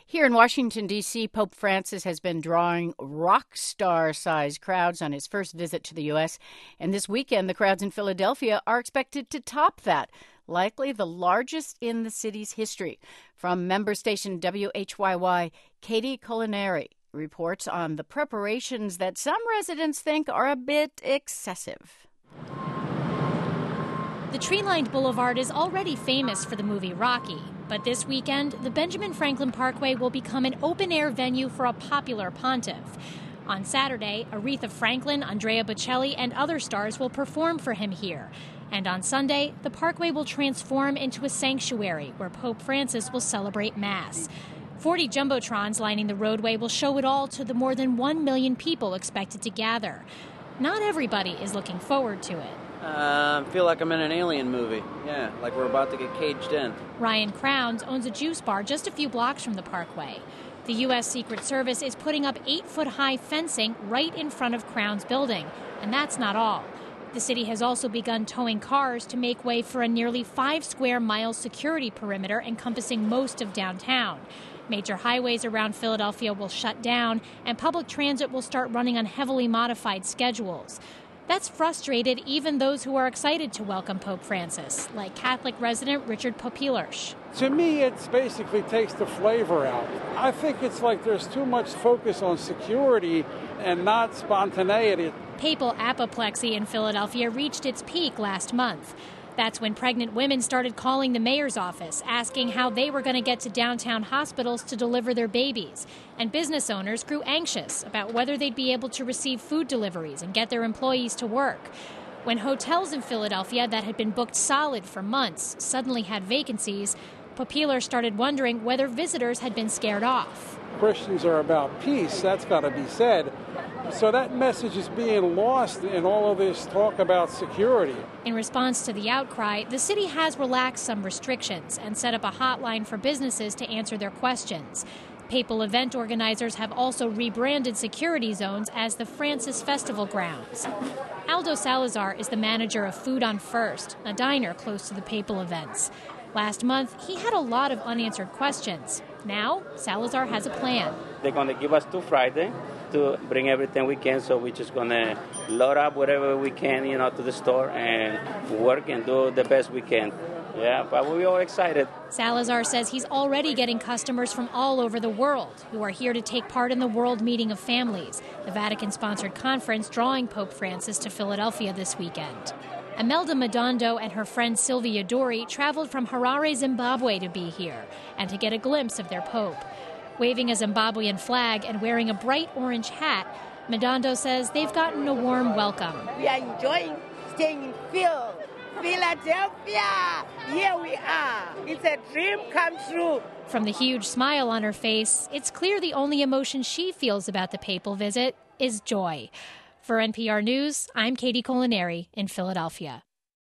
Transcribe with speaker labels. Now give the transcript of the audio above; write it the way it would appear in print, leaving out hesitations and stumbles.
Speaker 1: Here in Washington, D.C., Pope Francis has been drawing rock star-sized crowds on his first visit to the U.S., and this weekend the crowds in Philadelphia are expected to top that, likely the largest in the city's history. From member station WHYY, Katie Culinary reports on the preparations that some residents think are a bit excessive.
Speaker 2: The tree-lined boulevard is already famous for the movie Rocky, but this weekend, the Benjamin Franklin Parkway will become an open-air venue for a popular pontiff. On Saturday, Aretha Franklin, Andrea Bocelli, and other stars will perform for him here. And on Sunday, the Parkway will transform into a sanctuary where Pope Francis will celebrate Mass. 40 jumbotrons lining the roadway will show it all to the more than 1 million people expected to gather. Not everybody is looking forward to it.
Speaker 3: I feel like I'm in an alien movie. Yeah, like we're about to get caged in.
Speaker 2: Ryan Crowns owns a juice bar just a few blocks from the Parkway. The U.S. Secret Service is putting up 8-foot-high fencing right in front of Crowns' building. And that's not all. The city has also begun towing cars to make way for a nearly 5-square-mile security perimeter encompassing most of downtown. Major highways around Philadelphia will shut down, and public transit will start running on heavily modified schedules. That's frustrated even those who are excited to welcome Pope Francis, like Catholic resident Richard Popilers.
Speaker 4: To me, it basically takes the flavor out. I think it's like there's too much focus on security and not spontaneity.
Speaker 2: Papal apoplexy in Philadelphia reached its peak last month. That's when pregnant women started calling the mayor's office, asking how they were going to get to downtown hospitals to deliver their babies. And business owners grew anxious about whether they'd be able to receive food deliveries and get their employees to work. When hotels in Philadelphia that had been booked solid for months suddenly had vacancies, Popilers started wondering whether visitors had been scared off.
Speaker 4: Christians are about peace, that's got to be said. So that message is being lost in all of this talk about security.
Speaker 2: In response to the outcry, the city has relaxed some restrictions and set up a hotline for businesses to answer their questions. Papal event organizers have also rebranded security zones as the Francis Festival grounds. Aldo Salazar is the manager of Food on First, a diner close to the papal events. Last month, he had a lot of unanswered questions. Now, Salazar has a plan.
Speaker 5: They're going to give us till Friday to bring everything we can, so we're just going to load up whatever we can, to the store and work and do the best we can. Yeah, but we're all excited.
Speaker 2: Salazar says he's already getting customers from all over the world who are here to take part in the World Meeting of Families, the Vatican-sponsored conference drawing Pope Francis to Philadelphia this weekend. Imelda Madondo and her friend Sylvia Dori traveled from Harare, Zimbabwe to be here and to get a glimpse of their Pope. Waving a Zimbabwean flag and wearing a bright orange hat, Madondo says they've gotten a warm welcome.
Speaker 6: We are enjoying staying in Philadelphia. Here we are. It's a dream come true.
Speaker 2: From the huge smile on her face, it's clear the only emotion she feels about the papal visit is joy. For NPR News, I'm Katie Culinary in Philadelphia.